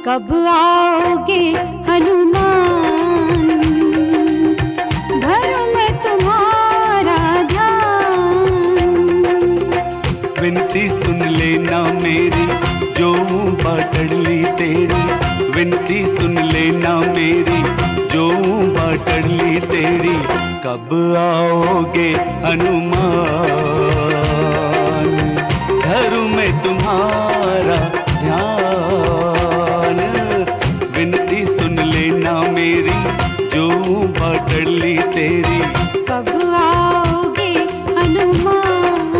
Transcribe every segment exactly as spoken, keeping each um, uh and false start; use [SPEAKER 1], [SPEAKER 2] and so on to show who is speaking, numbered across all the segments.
[SPEAKER 1] कब आओगे हनुमान, घर में तुम्हारा ध्यान।
[SPEAKER 2] विनती सुन लेना मेरी जो बाटली तेरी, विनती सुन लेना मेरी जो बाटली तेरी। कब आओगे हनुमान, घर में तुम्हारा ध्यान। विनती सुन लेना मेरी जो बाटली तेरी।
[SPEAKER 1] कब आओगे हनुमान,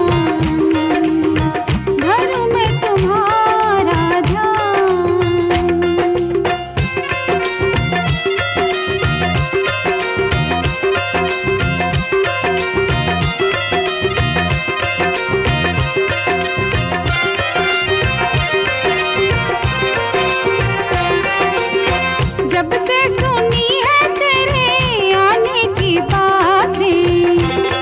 [SPEAKER 1] घर में तुम्हारा ध्यान। जब से सुनी है तेरे आने की बातें,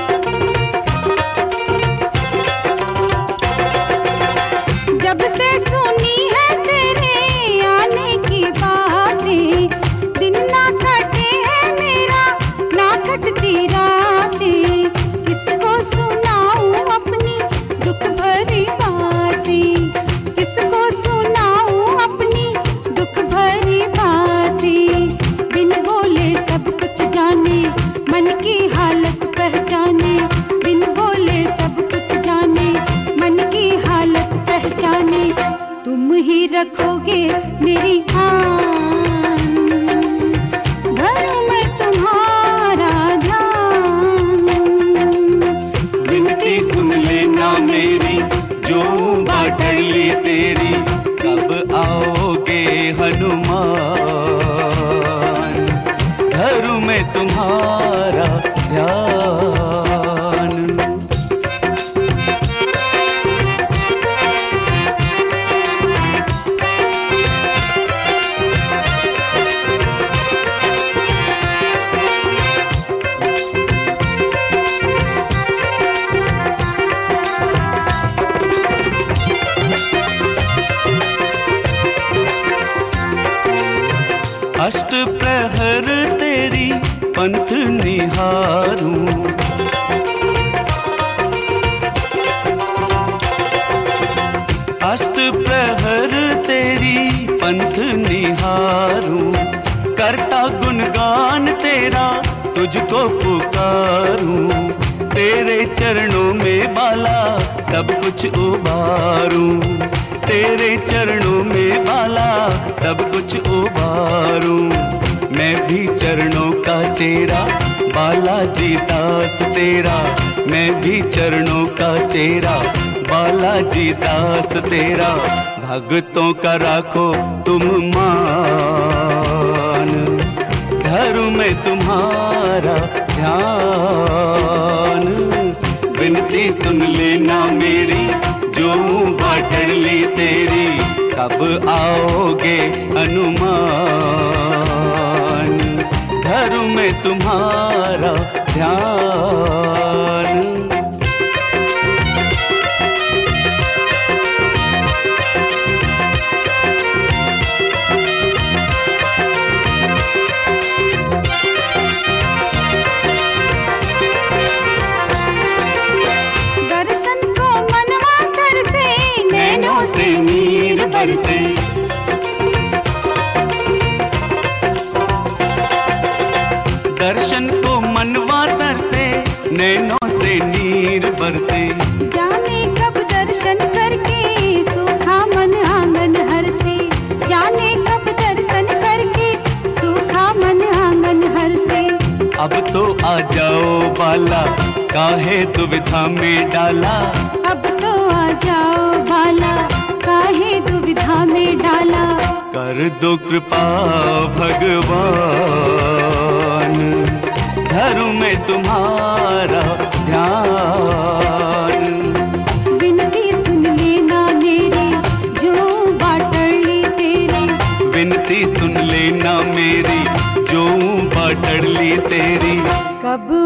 [SPEAKER 1] जब से सुनी है तेरे आने की बातें, दिन ना कटे है मेरा ना कटती रातें। किसको सुनाऊं अपनी दुख भरी बातें, किसको सुनाऊं अपनी दुख भरी बातें। बिन बोले सब कुछ जाने मन की हालत पहचाने, बिन बोले सब कुछ जाने मन की हालत पहचाने। तुम ही रखोगे मेरी आन, घर में तुम्हारा ध्यान।
[SPEAKER 2] विनती सुन लेना मेरी जो बाटली तेरी। कब आओगे हनुमान, घर में तुम्हारा ध्यान। अष्ट प्रहर तेरी पंथ निहारूं, अष्ट प्रहर तेरी पंथ निहारूं। करता गुणगान तेरा तुझको पुकारूं, तेरे चरणों में बाला सब कुछ उबारूं। तेरे चरणों में बाला सब कुछ उबारूं। मैं भी चरणों का चेहरा बालाजी दास तेरा, मैं भी चरणों का चेहरा बालाजी दास तेरा। भक्तों का राखो तुम मान, घर में तुम्हारा ध्यान। विनती सुन लेना मेरी जो बाटली तेरी। कब आओगे हनुमान, घर में तुम्हारा ध्यान।
[SPEAKER 1] दर्शन को मनवा तरसे, नैनों से नीर बरसे।
[SPEAKER 2] दर्शन को मनवा तरसे, नैनों से नीर बरसे।
[SPEAKER 1] जाने कब दर्शन करके सूखा मन आंगन हर से, जाने कब दर्शन करके सूखा मन आंगन हर से।
[SPEAKER 2] अब तो आ जाओ बाला, काहे दुविधा में डाला।
[SPEAKER 1] अब तो आ जाओ बाला, काहे दुविधा में डाला।
[SPEAKER 2] कर दो कृपा भगवान, घर में तुम्हारा ध्यान।
[SPEAKER 1] विनती सुन लेना मेरी जो बाटली तेरी,
[SPEAKER 2] विनती सुन लेना मेरी जो बाटली तेरी।
[SPEAKER 1] कब